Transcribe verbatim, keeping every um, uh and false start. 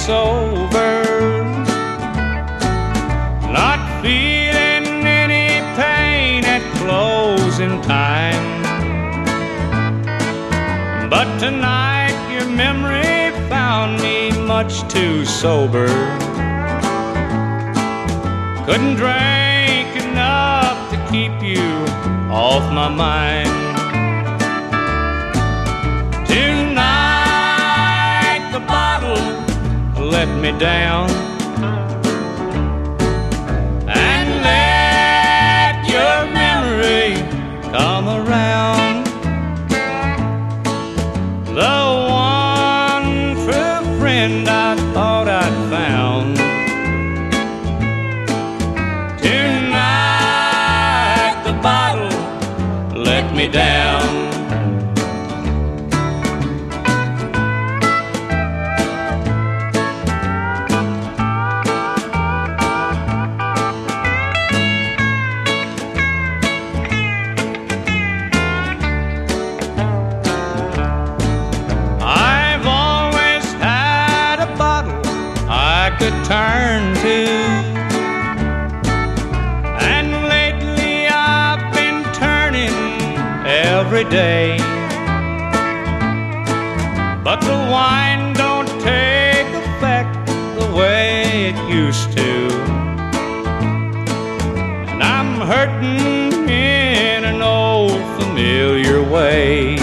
sober, not feeling any pain at closing time. But tonight your memory found me much too sober. Couldn't drink enough to keep you off my mind. Tonight the bottle let me down, and let your memory come around. The one true friend I thought I'd found. Tonight the bottle let me down. Could turn to, and lately I've been turning every day, but the wine don't take effect the way it used to, and I'm hurting in an old familiar way.